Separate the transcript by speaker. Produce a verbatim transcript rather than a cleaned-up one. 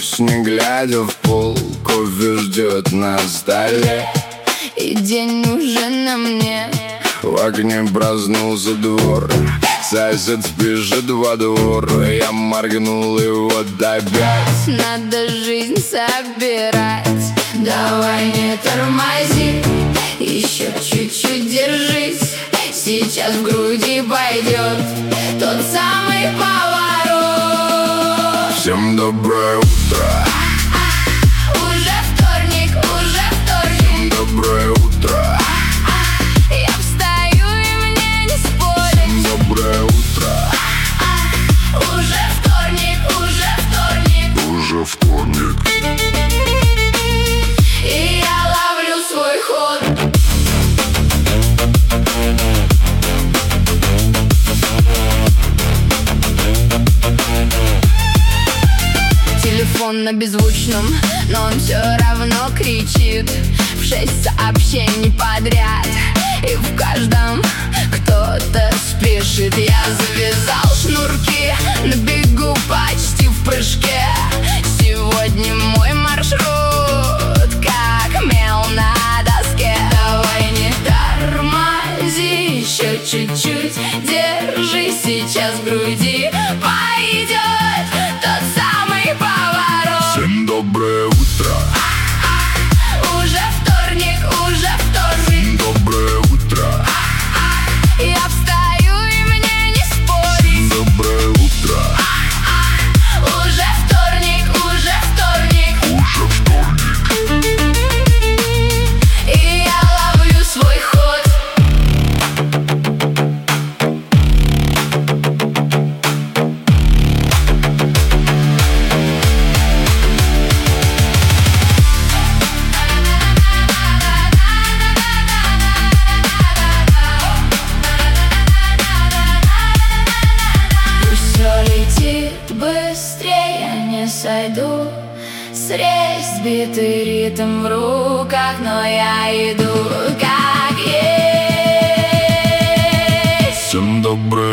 Speaker 1: Смеюсь, не глядя в пол, кофе ждет на столе.
Speaker 2: И день уже на мне.
Speaker 1: В окне проснулся двор, сосед спешит во двор. Я моргнул и вот опять
Speaker 2: надо жизнь собирать. Давай не тормози, еще чуть-чуть держись. Сейчас в груди пойдет тот самый поворот.
Speaker 1: Всем доброе утро.
Speaker 2: Уже вторник, уже вторник.
Speaker 1: Всем доброе утро.
Speaker 2: Я встаю и мне не спорить.
Speaker 1: Всем доброе утро.
Speaker 2: Уже вторник, уже вторник.
Speaker 1: Уже вторник.
Speaker 2: И я ловлю свой ход. Телефон на беззвучном, но он все равно кричит. В шесть сообщений подряд, и в каждом кто-то спешит. Я завязал шнурки, на бегу почти в прыжке. Сегодня мой маршрут как мел на доске. Давай не тормози, еще чуть-чуть держи. Сейчас в груди пойдет тот самый поворот.
Speaker 1: Всем доброе утро.
Speaker 2: Уже вторник, уже вторник.
Speaker 1: Всем доброе утро.
Speaker 2: Я встаю и мне не спорить.
Speaker 1: Доброе утро.
Speaker 2: Уже вторник, уже вторник.
Speaker 1: Уже вторник.
Speaker 2: И я ловлю свой ход. Быстрее я не сойду с рельс. Сбитый ритм в руках, но я иду как есть.
Speaker 1: Всем доброе